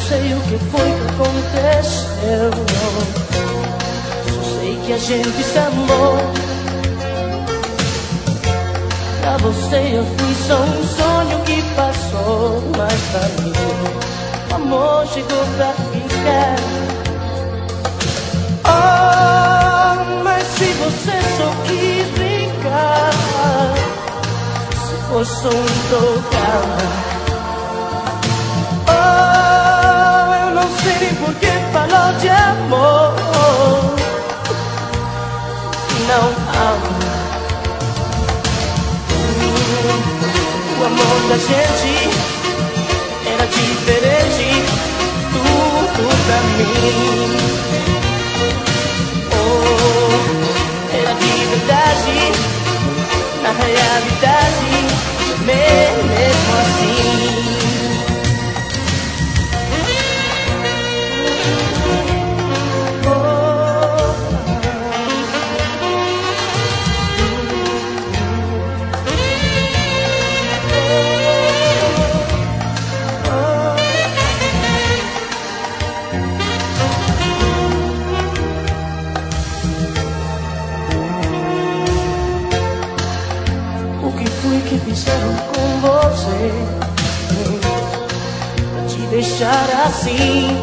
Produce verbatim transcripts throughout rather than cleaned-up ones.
sei o que foi que aconteceu, só sei que a gente se amou. Pra você eu fui só um sonho que passou, mas pra mim o amor chegou pra ficar. Oh, mas se você só quis brincar, se for só um programa, oh, eu não sei nem por que falou de amor. Não amo. O amor da gente era diferente, tudo pra mim. Oh, era de verdade, na realidade, mesmo assim. Que fizeram com você pra te deixar assim?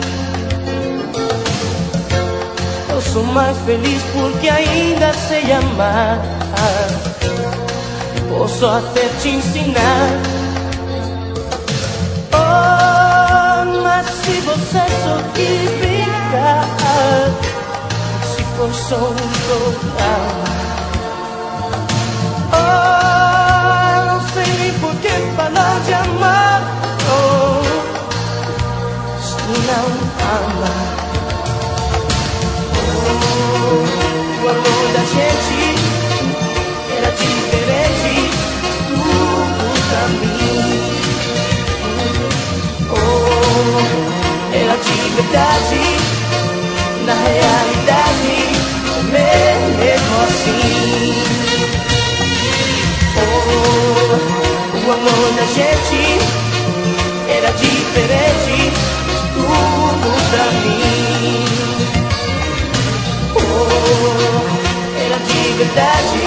Eu sou mais feliz porque ainda sei amar. Posso até te ensinar. Oh, mas se você só quis brincar, se for só um programa, porque falar de amar, oh, se não ama. Oh, o amor da gente era diferente, tudo pra mim. Oh, era de verdade, na realidade, mesmo assim. Oh, o amor da gente era diferente, tudo pra mim. Oh, era de verdade,